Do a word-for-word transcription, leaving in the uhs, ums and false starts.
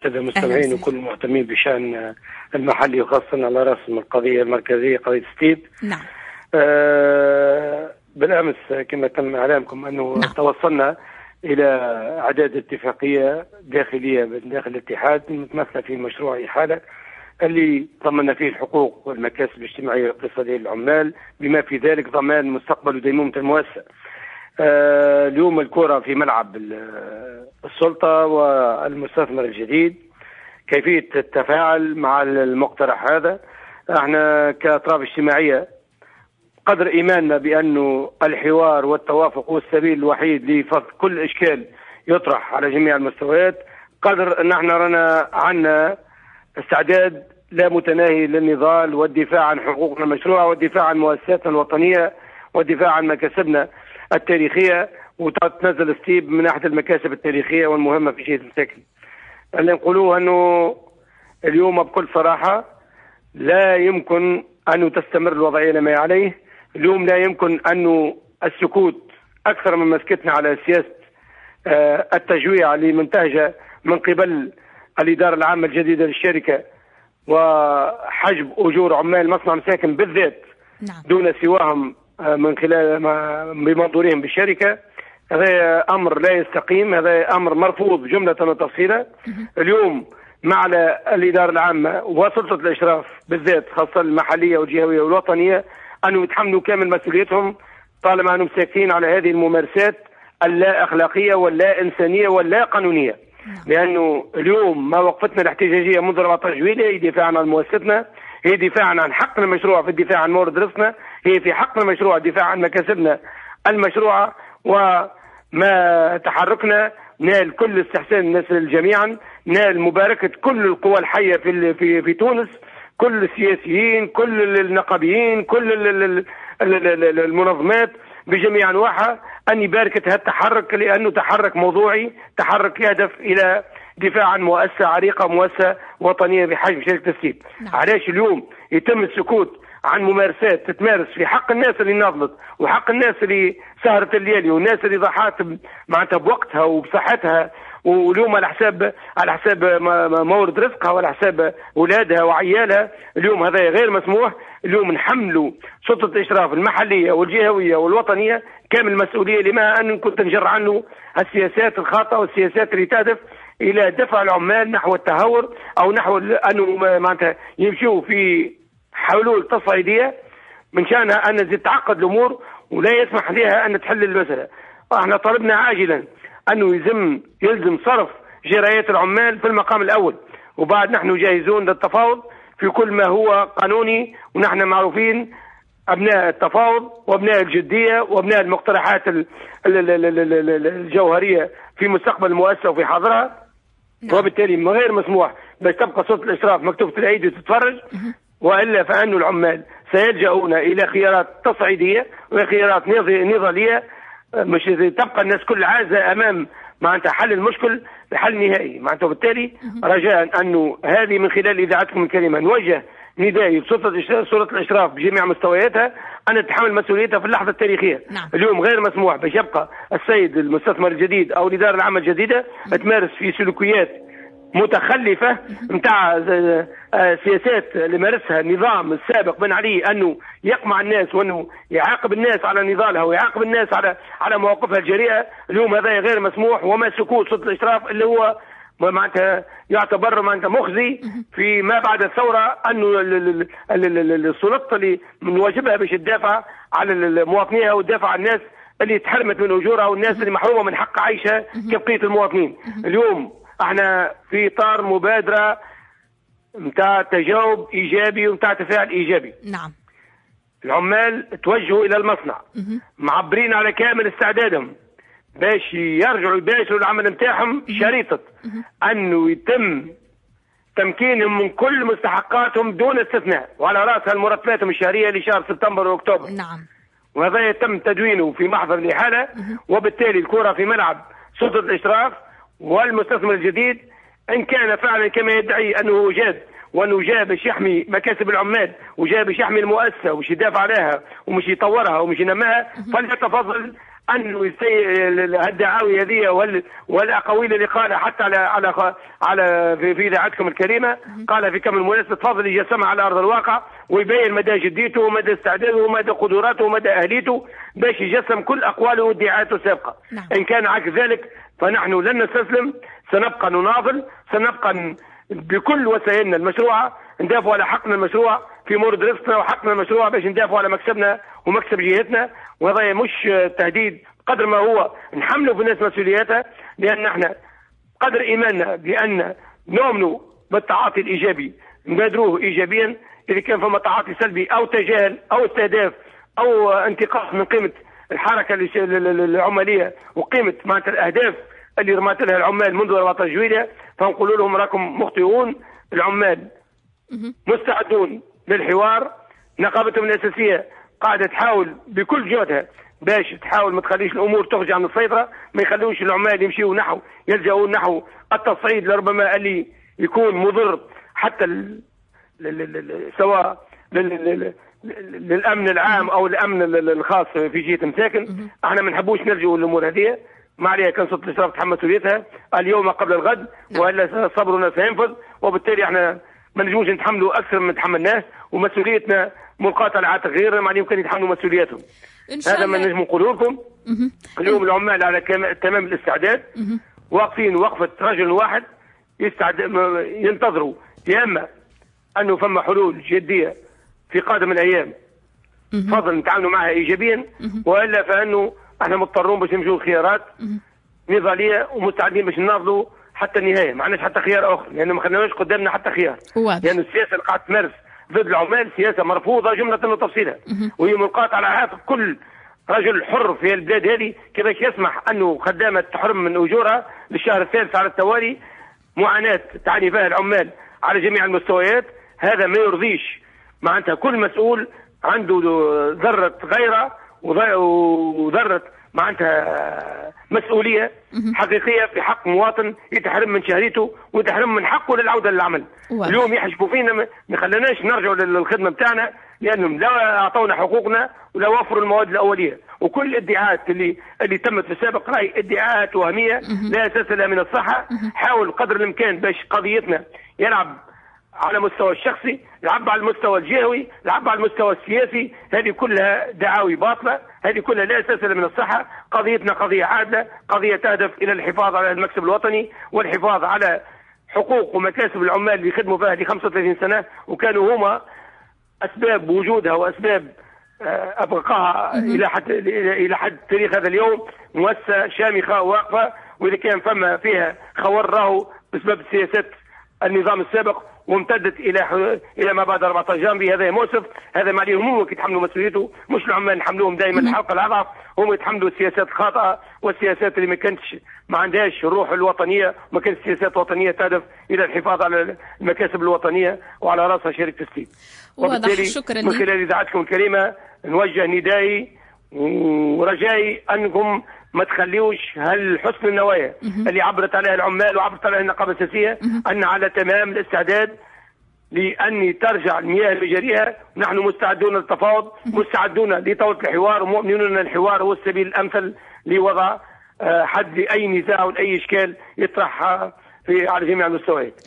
السادة المستمعين وكل المهتمين بشأن المحلي وخاصة على رأسهم القضية المركزية قضية ستيب. نعم. آه بالأمس كما تم إعلامكم أنه نعم. توصلنا إلى إعداد اتفاقية داخلية داخل الاتحاد متمثلة في مشروع إحالة اللي ضمن فيه الحقوق والمكاسب الاجتماعية والاقتصادية للعمال بما في ذلك ضمان مستقبل وديمومة المؤسسة. آه اليوم الكرة في ملعب السلطة والمستثمر الجديد كيفية التفاعل مع المقترح هذا. احنا كأطراف اجتماعية قدر إيماننا بأنه الحوار والتوافق هو السبيل الوحيد لفض كل إشكال يطرح على جميع المستويات، قدر أن احنا رانا عنا استعداد لا متناهي للنضال والدفاع عن حقوقنا المشروعة والدفاع عن مؤسساتنا الوطنية والدفاع عن مكاسبنا التاريخية، وتنزل ستيب من أحد المكاسب التاريخية والمهمة في شيء المساكن. اللي نقولوه أنه اليوم بكل صراحة لا يمكن أن تستمر الوضعية لما عليه. اليوم لا يمكن أن السكوت أكثر من مسكتنا على سياسة التجويع اللي منتهجة من قبل الإدارة العامة الجديدة للشركة وحجب أجور عمال مصنع مساكن بالذات نعم. دون سواهم من خلال بمنظورهم بالشركة. هذا أمر لا يستقيم، هذا أمر مرفوض جملة وتفصيلا. اليوم مع الإدارة العامة وسلطة الإشراف بالذات خاصة المحلية والجهوية والوطنية أن يتحملوا كامل مسؤوليتهم طالما أنهم ساكتين على هذه الممارسات اللا أخلاقية واللا إنسانية واللا قانونية. لأنه اليوم ما وقفتنا الاحتجاجية منذ أربعة عشر جويلية هي دفاعا عن مؤسستنا، هي دفاعا عن حقنا المشروع في الدفاع عن مورد رزقنا، هي في حقنا المشروع الدفاع عن مكاسبنا المشروعة. وما تحركنا نال كل استحسان الناس جميعا، نال مباركة كل القوى الحية في في في تونس، كل السياسيين، كل النقابيين، كل المنظمات بجميع أنواعها أن يباركت هذا التحرك، لأنه تحرك موضوعي، تحرك يهدف إلى دفاع عن مؤسسة عريقة، مؤسسة وطنية بحجم شركة ستيب. نعم. علاش اليوم يتم السكوت عن ممارسات تتمارس في حق الناس اللي ناضلت وحق الناس اللي سهرت الليالي والناس اللي ضحت معناتها بوقتها وبصحتها، واليوم على حساب على حساب مورد رزقها وعلى حساب اولادها وعيالها. اليوم هذا غير مسموح. اليوم نحملوا سلطة الإشراف المحلية والجهوية والوطنية كامل المسؤولية لما أن كنت نجر عنه السياسات الخاطئة والسياسات اللي تهدف إلى دفع العمال نحو التهور أو نحو أنه معناتها يمشوا في حلول تصعيدية من شأنها أن تتعقد الأمور ولا يسمح لها أن تحل المسألة. احنا طلبنا عاجلا أنه يلزم يلزم صرف جرايات العمال في المقام الأول، وبعد نحن جاهزون للتفاوض في كل ما هو قانوني، ونحن معروفين أبناء التفاوض وأبناء الجدية وأبناء المقترحات الجوهرية في مستقبل المؤسسة وفي حاضرها. نعم. وبالتالي غير مسموح باش تبقى سلطة الإشراف مكتوبة الأيدي وتتفرج، وإلا فأن العمال سيلجؤون إلى خيارات تصعيدية وخيارات نضالية، مش تبقى الناس كل عازة أمام معناتها حل المشكل بحل نهائي معناتها. وبالتالي رجاء أنه هذه من خلال إذاعتكم الكريمة نوجه ندائي لسلطة سلطة الإشراف بجميع مستوياتها أن تتحمل مسؤوليتها في اللحظة التاريخية. نعم. اليوم غير مسموح باش يبقى السيد المستثمر الجديد أو الإدارة العامة الجديدة تمارس في سلوكيات متخلفة متاع سياسات اللي مارسها النظام السابق بن علي، أنه يقمع الناس وأنه يعاقب الناس على نضالها ويعاقب الناس على على مواقفها الجريئة. اليوم هذا غير مسموح، وما سكوت سلطة الإشراف اللي هو معناتها يعتبر معناتها مخزي في ما بعد الثورة، أنه السلطة اللي من واجبها باش تدافع على المواطنين وتدافع عن الناس اللي تحرمت من أجورها والناس اللي محرومة من حق عيشها كبقية المواطنين. اليوم احنا في اطار مبادره نتاع تجاوب ايجابي ونتاع تفاعل ايجابي. نعم. العمال توجهوا الى المصنع معبرين على كامل استعدادهم باش يرجعوا يباشروا العمل نتاعهم، شريطه انه يتم تمكينهم من كل مستحقاتهم دون استثناء، وعلى راسها المرتبات الشهريه لشهر سبتمبر واكتوبر. نعم. وهذا يتم تدوينه في محضر الاحاله، وبالتالي الكره في ملعب سلطه الاشراف والمستثمر الجديد إن كان فعلا كما يدعي أنه جاد وأنه جاء باش يحمي مكاسب العمال وجاء باش يحمي المؤسسة ومش يدافع عليها ومش يطورها ومش ينماها، فليتفضل انه الدعاوي هذه والاقاويل اللي قالها حتى على على على في اذاعتكم الكريمه، قال في كم المناسبه تفضل يجسمها على ارض الواقع ويبين مدى جديته ومدى استعداده ومدى قدراته ومدى اهليته باش يجسم كل اقواله وادعاءاته السابقه. نعم. ان كان عكس ذلك فنحن لن نستسلم، سنبقى نناضل، سنبقى بكل وسائلنا المشروعه ندافع على حقنا المشروع في مورد رزقنا وحقنا المشروع باش ندافع على مكسبنا ومكسب جهتنا. وهذا مش تهديد قدر ما هو نحمله في الناس مسؤولياتها، لان احنا قدر ايماننا بان نؤمن بالتعاطي الايجابي نبادروه ايجابيا. اذا كان فما تعاطي سلبي او تجاهل او استهداف او انتقاص من قيمه الحركه العماليه وقيمه معناتها الاهداف اللي رمات لها العمال منذ أربعة عشر جويلية، فنقول لهم راكم مخطئون. العمال مستعدون للحوار، نقابتهم الاساسيه قاعده تحاول بكل جهدها باش تحاول ما تخليش الامور تخرج عن السيطره، ما يخلوش العمال يمشيوا نحو يلجؤون نحو التصعيد لربما اللي يكون مضر حتى ل... ل... ل... سواء ل... للامن العام او الامن الخاص في جهه مساكن. احنا ما نحبوش نلجؤوا للامور هذه، ما عليها كان سلطه الاشراف تحمل مسؤوليتها اليوم قبل الغد، والا صبرنا سينفذ، وبالتالي احنا ما نجموش نتحملوا اكثر من تحملناه، ومسؤوليتنا ملقاة على عاتق غيرهم، ما يمكن يتحملوا مسؤولياتهم. هذا ما نجم نقول لكم. اليوم العمال على تمام الاستعداد، واقفين وقفه رجل واحد يستعد ينتظروا يا اما انه فما حلول جديه في قادم الايام فضل نتعاملوا معها ايجابيا، والا فانه احنا مضطرون باش نمشوا خيارات نضاليه ومستعدين باش نناضلوا حتى النهايه، ما عندناش حتى خيار اخر، لانه ما خليناش قدامنا حتى خيار. لان يعني السياسه اللي قاعده تمارس ضد العمال سياسه مرفوضه جمله وتفصيلا، وهي ملقاة على عاتق كل رجل حر في البلاد هذه كيفاش يسمح انه خدامه تحرم من اجورها للشهر الثالث على التوالي. معاناه تعاني فيها العمال على جميع المستويات، هذا ما يرضيش معناتها كل مسؤول عنده ذره غيره وذره معناتها مسؤوليه حقيقيه في حق مواطن يتحرم من شهريته ويتحرم من حقه للعوده للعمل. اليوم يحجبوا فينا ما خلاناش نرجعوا للخدمه بتاعنا، لانهم لا اعطونا حقوقنا ولا وفروا المواد الاوليه، وكل الادعاءات اللي اللي تمت في السابق راي ادعاءات وهميه لا اساس لها من الصحه. حاول قدر الامكان باش قضيتنا يلعب على مستوى الشخصي، يلعب على المستوى الجهوي، يلعب على المستوى السياسي، هذه كلها دعاوي باطله، هذه كلها لا اساس لها من الصحه. قضيتنا قضيه عادله، قضيه تهدف الى الحفاظ على المكسب الوطني والحفاظ على حقوق ومكاسب العمال اللي خدموا فيها ل خمسة وثلاثين سنه وكانوا هما اسباب وجودها واسباب ابقائها الى حد الى حد تاريخ هذا اليوم. مؤسسه شامخه واقفه، واذا كان فما فيها خوار راهو بسبب السياسات النظام السابق وامتدت الى الى ما بعد أربعة عشر جانفي. هذا مؤسف، هذا ما عليهم هم يتحملوا مسؤوليته، مش العمال نحملوهم دائما الحلقه الاضعف، هم يتحملوا السياسات الخاطئه والسياسات اللي ما كانتش ما عندهاش الروح الوطنيه، ما كانت سياسات وطنيه تهدف الى الحفاظ على المكاسب الوطنيه وعلى راسها شركه ستيل. وبالتالي شكرا من خلال اذاعتكم الكريمه نوجه ندائي ورجائي انكم ما تخليوش هالحسن النوايا اللي عبرت عليها العمال وعبرت عليها النقابه الاساسيه ان على تمام الاستعداد لان ترجع المياه لمجاريها. نحن مستعدون للتفاوض، مستعدون لطاوله الحوار، ومؤمنون ان الحوار هو السبيل الامثل لوضع حد لاي نزاع ولاي اشكال يطرح في على جميع المستويات.